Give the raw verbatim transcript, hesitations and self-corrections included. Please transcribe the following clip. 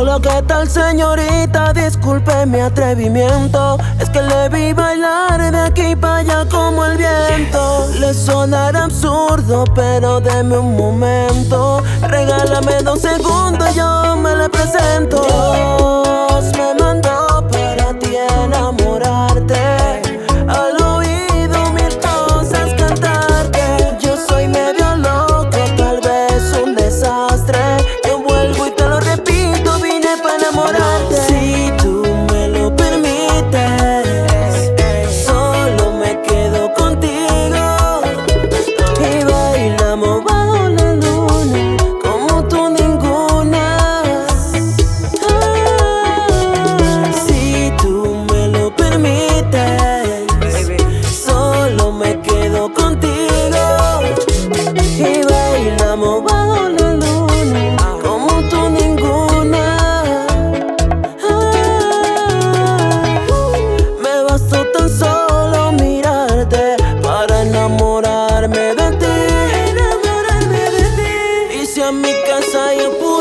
Hola, ¿qué tal, señorita? Disculpe mi atrevimiento, es que le vi bailar de aquí para allá como el viento. Le sonará absurdo, pero deme un momento. Regálame dos segundos y yo me le presento. Dios me mandó para ti enamorarte, al oído mil cosas cantarte. Yo soy medio loco, tal vez un desastre. Yo vuelvo y te lo repito, vine para enamorarte. Si tú me lo permites, solo me quedo contigo y bailamos bajo la luna como tú ninguna. Ah, si tú me lo permites, solo me quedo contigo y bailamos bajo la luna como tú ninguna. Ah, me bastó tan solo mirarte para enamorarme de ti, enamorarme de ti. Y si a mi casa yo pude